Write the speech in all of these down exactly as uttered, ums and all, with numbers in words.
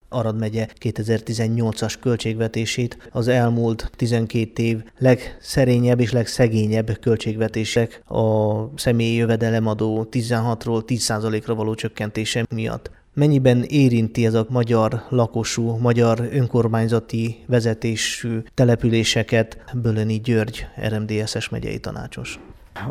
Arad megye kétezer-tizennyolcas költségvetését az elmúlt tizenkét év legszerényebb és legszegényebb költségvetések a személyi jövedelemadó tizenhatról tíz százalékra való csökkentése miatt. Mennyiben érinti ez a magyar lakosú, magyar önkormányzati vezetésű településeket Bölöni György, er em dé es es megyei tanácsos?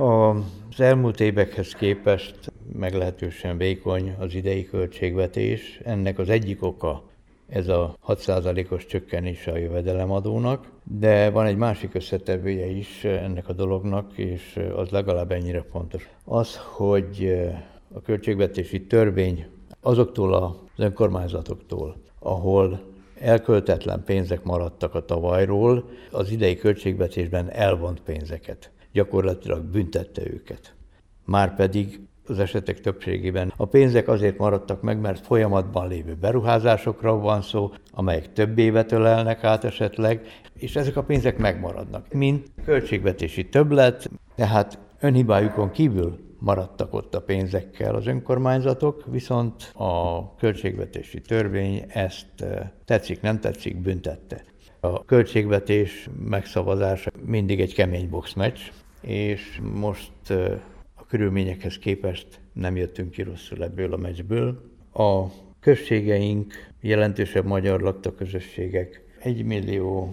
Az elmúlt évekhez képest meglehetősen vékony az idei költségvetés. Ennek az egyik oka ez a hat százalékos csökkenése a jövedelemadónak, de van egy másik összetevője is ennek a dolognak, és az legalább ennyire fontos. Az, hogy a költségvetési törvény azoktól az önkormányzatoktól, ahol elköltetlen pénzek maradtak a tavalyról, az idei költségvetésben elvont pénzeket. Gyakorlatilag büntette őket. Márpedig az esetek többségében a pénzek azért maradtak meg, mert folyamatban lévő beruházásokra van szó, amelyek több évet ölelnek át esetleg, és ezek a pénzek megmaradnak. Mint költségvetési többlet, tehát önhibájukon kívül maradtak ott a pénzekkel az önkormányzatok, viszont a költségvetési törvény ezt tetszik, nem tetszik, büntette. A költségvetés megszavazása mindig egy kemény boxmeccs, és most a körülményekhez képest nem jöttünk ki rosszul ebből a meccsből. A községeink, jelentősebb magyar laktaközösségek egy millió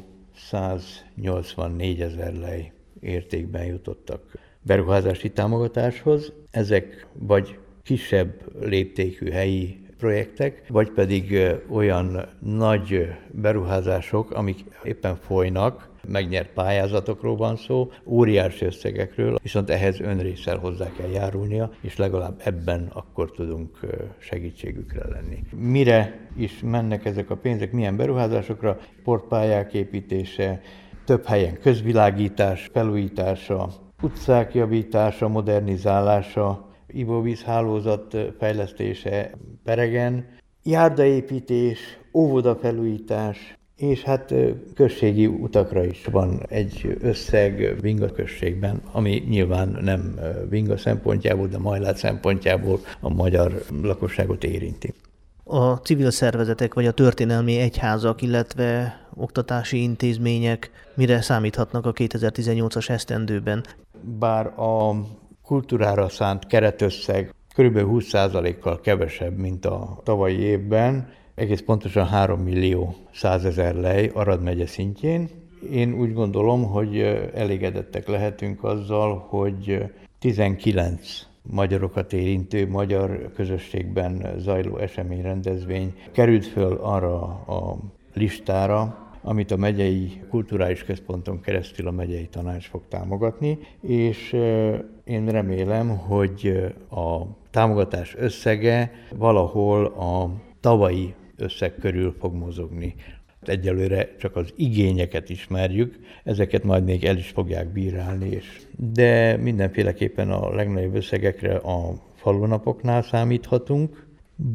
száznyolcvannégy ezer értékben jutottak beruházási támogatáshoz. Ezek vagy kisebb léptékű helyi projektek, vagy pedig olyan nagy beruházások, amik éppen folynak, megnyert pályázatokról van szó, óriási összegekről, viszont ehhez önrésszel hozzá kell járulnia, és legalább ebben akkor tudunk segítségükre lenni. Mire is mennek ezek a pénzek, milyen beruházásokra? Sportpályák építése, több helyen közvilágítás, felújítása, utcák javítása, modernizálása, ivóvízhálózat fejlesztése Peregen, járdaépítés, óvodafelújítás, és hát községi utakra is van egy összeg Vinga községben, ami nyilván nem Vinga szempontjából, de Majlát szempontjából a magyar lakosságot érinti. A civil szervezetek vagy a történelmi egyházak, illetve oktatási intézmények mire számíthatnak a kétezer-tizennyolcas esztendőben? Bár a kultúrára szánt keretösszeg kb. húsz százalékkal kevesebb, mint a tavalyi évben, egész pontosan három millió százezer lej Arad megye szintjén. Én úgy gondolom, hogy elégedettek lehetünk azzal, hogy tizenkilenc magyarokat érintő magyar közösségben zajló eseményrendezvény került föl arra a listára, amit a megyei kulturális központon keresztül a megyei tanács fog támogatni, és én remélem, hogy a támogatás összege valahol a tavalyi összeg körül fog mozogni. Egyelőre csak az igényeket ismerjük, ezeket majd még el is fogják bírálni, és de mindenféleképpen a legnagyobb összegekre a falunapoknál számíthatunk,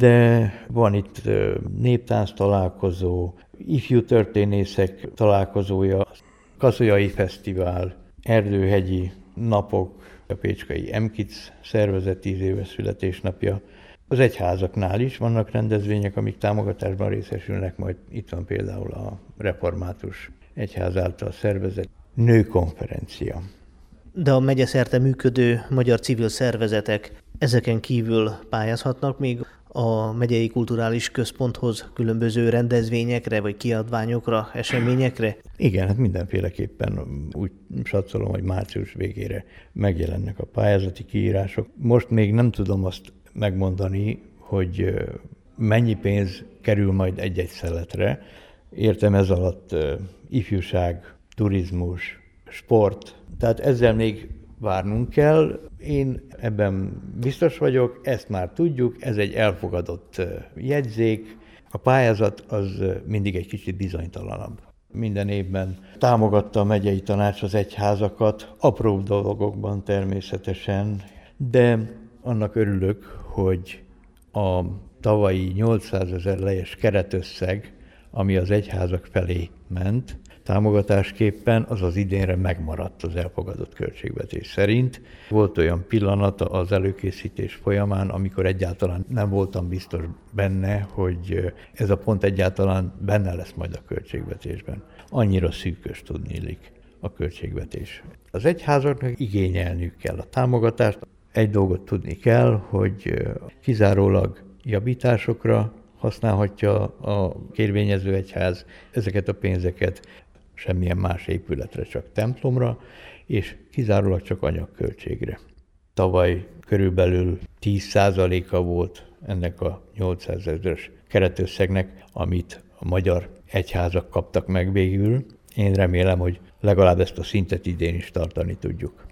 de van itt néptánc találkozó, ifjú történészek találkozója, Kaszolyai Fesztivál, Erdőhegyi napok, a Pécskai Emkic szervezet tíz éves születésnapja. Az egyházaknál is vannak rendezvények, amik támogatásban részesülnek, majd itt van például a református egyház által szervezett nőkonferencia. De a megyeszerte működő magyar civil szervezetek ezeken kívül pályázhatnak még a megyei kulturális központhoz különböző rendezvényekre, vagy kiadványokra, eseményekre? Igen, hát mindenféleképpen úgy satszolom, hogy március végére megjelennek a pályázati kiírások. Most még nem tudom azt megmondani, hogy mennyi pénz kerül majd egy-egy szeletre. Értem ez alatt ifjúság, turizmus, sport, tehát ezzel még várnunk kell. Én ebben biztos vagyok, ezt már tudjuk, ez egy elfogadott jegyzék. A pályázat az mindig egy kicsit bizonytalanabb. Minden évben támogatta a megyei tanács az egyházakat, apró dolgokban természetesen, de annak örülök, hogy a tavalyi nyolcszázezer lejes keretösszeg, ami az egyházak felé ment, támogatásképpen, az az idénre megmaradt az elfogadott költségvetés szerint. Volt olyan pillanata az előkészítés folyamán, amikor egyáltalán nem voltam biztos benne, hogy ez a pont egyáltalán benne lesz majd a költségvetésben. Annyira szűkös tudniillik a költségvetés. Az egyházaknak igényelniük kell a támogatást. Egy dolgot tudni kell, hogy kizárólag javításokra használhatja a kérvényező egyház ezeket a pénzeket, semmilyen más épületre, csak templomra, és kizárólag csak anyagköltségre. Tavaly körülbelül tíz százaléka volt ennek a nyolcszázezres keretösszegnek, amit a magyar egyházak kaptak meg végül. Én remélem, hogy legalább ezt a szintet idén is tartani tudjuk.